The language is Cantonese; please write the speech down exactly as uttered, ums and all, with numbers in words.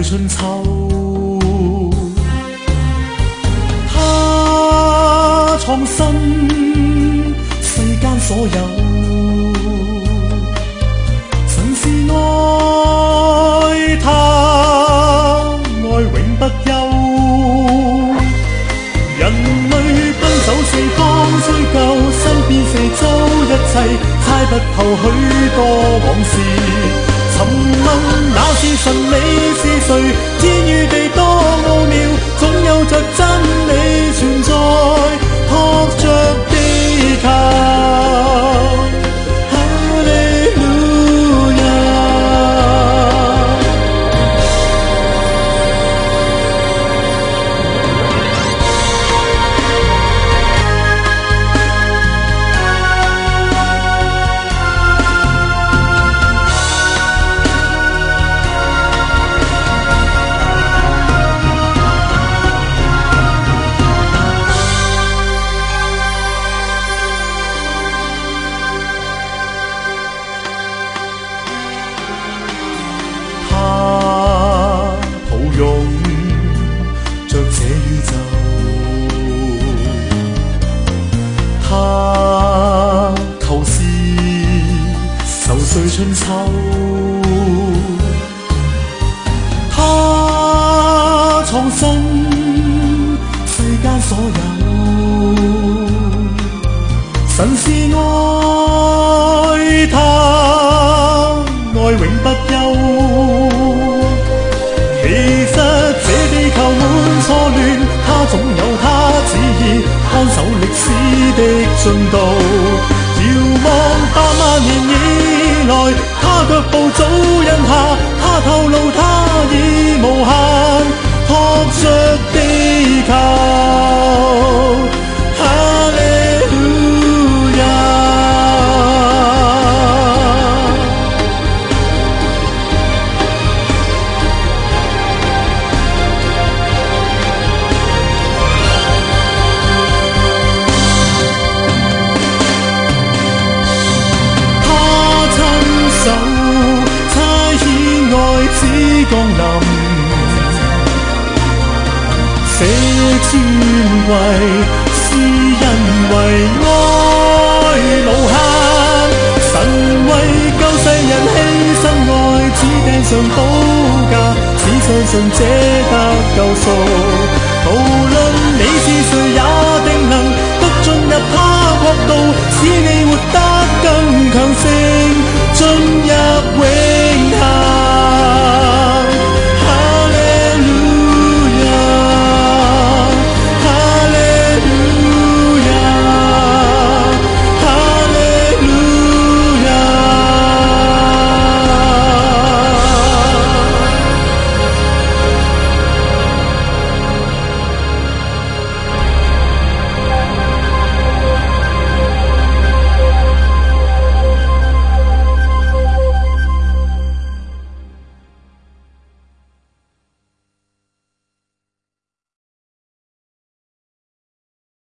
春秋。他創新世間所有，神是愛他，愛永不休。人類奔走四方追究，身邊四周一切，猜不透許多往事。尋問那是神理是誰？天與地多奧妙，總有着真理存在，托着地球。哈利路亞。着這宇宙，他構思愁緒春秋，他創新世間所有，神是愛他，愛永不休。其實這地球滿錯亂，他總有他旨意，看守歷史的進度。遙望百萬年以來，他腳步早印下，他透露他已無限，托着地球。哈利路亞。只降臨，這尊貴是因為愛無限，神為救世人犧牲愛子釘上寶架，只相信這得救贖。無論你是誰也定能得進入他國度，使你活得更強盛。